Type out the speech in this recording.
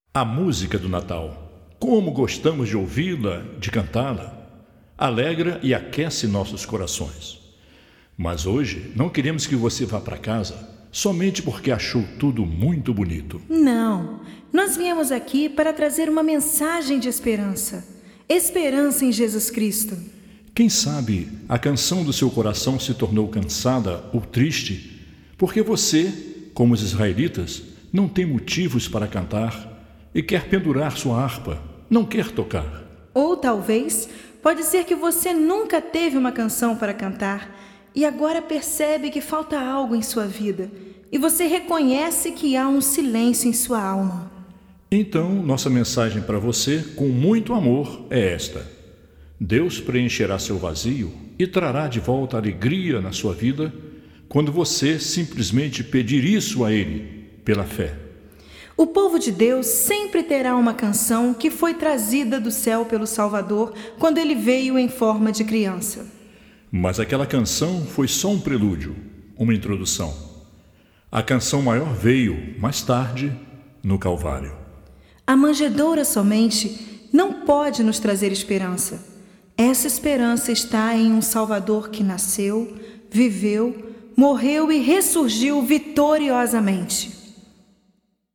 A música do Natal, como gostamos de ouvi-la, de cantá-la, alegra e aquece nossos corações. Mas hoje não queremos que você vá para casa somente porque achou tudo muito bonito. Não, nós viemos aqui para trazer uma mensagem de esperança. Esperança em Jesus Cristo. Quem sabe a canção do seu coração se tornou cansada ou triste porque você, como os israelitas, não tem motivos para cantar e quer pendurar sua harpa, não quer tocar. Ou talvez, pode ser que você nunca teve uma canção para cantar e agora percebe que falta algo em sua vida e você reconhece que há um silêncio em sua alma. Então, nossa mensagem para você, com muito amor, é esta: Deus preencherá seu vazio e trará de volta alegria na sua vida quando você simplesmente pedir isso a Ele, pela fé. O povo de Deus sempre terá uma canção que foi trazida do céu pelo Salvador quando ele veio em forma de criança. Mas aquela canção foi só um prelúdio, uma introdução. A canção maior veio, mais tarde, no Calvário. A manjedoura somente não pode nos trazer esperança. Essa esperança está em um Salvador que nasceu, viveu, morreu e ressurgiu vitoriosamente.